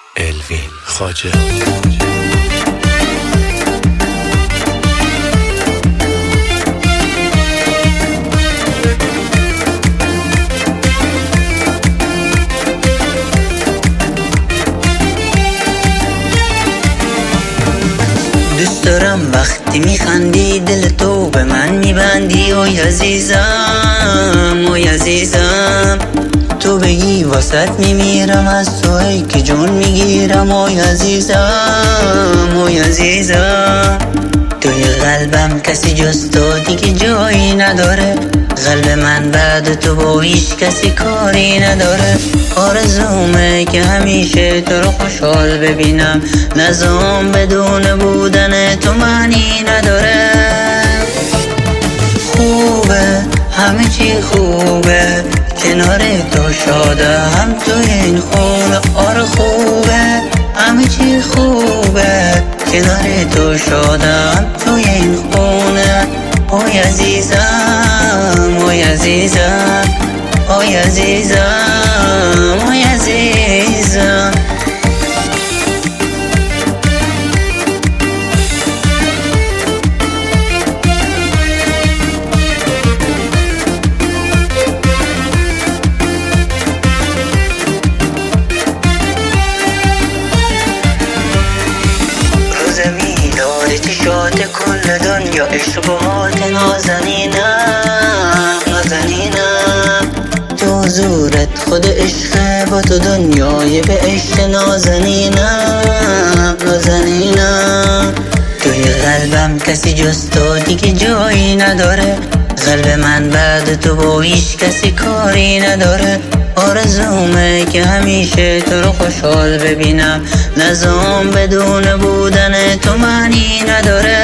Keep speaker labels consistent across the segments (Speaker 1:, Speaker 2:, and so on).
Speaker 1: الوین خواجه.
Speaker 2: دوست دارم وقتی میخندی دل تو به من میبندی. اوی عزیزم اوی عزیزم، تو بگی واسط میمیرم، از توی که جون میگیرم. اوی عزیزم اوی عزیزم، توی قلبم کسی جز تو دیگه جایی نداره. قلب من بعد تو با هیچ کسی کاری نداره. آرزومه که همیشه تو رو خوشحال ببینم، نظام بدون بودن تو معنی نداره. خوبه همه چی خوبه، کنار تو شاده هم تو این خونه. آره خوبه همه چی خوبه، کنار تو شاده هم تو این خونه. اوی عزیزم اوی عزیزم اوی عزیزم اوی عزیزم. روز میلاد چشات کل دنیا، اشتباهات نازنینم نازنینم. تو حضورت خود عشق، با تو دنیای به عشق نازنینم نازنینم. توی قلبم کسی جز تو دیگه جایی نداره. قلب من بعد تو با هیچ کسی کاری نداره. آرزومه که همیشه تو رو خوشحال ببینم، نظام بدون بودن تو معنی نداره.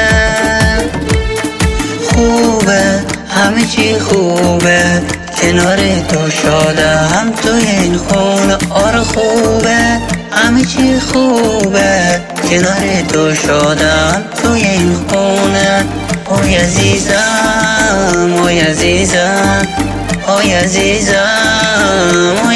Speaker 2: خوبه همه چی خوبه، کنار تو شاده هم تو این خونه. آره خوبه همه چی خوبه، کنار تو شاده هم تو این خونه. اوی عزیزم اوی عزیزم اوی عزیزم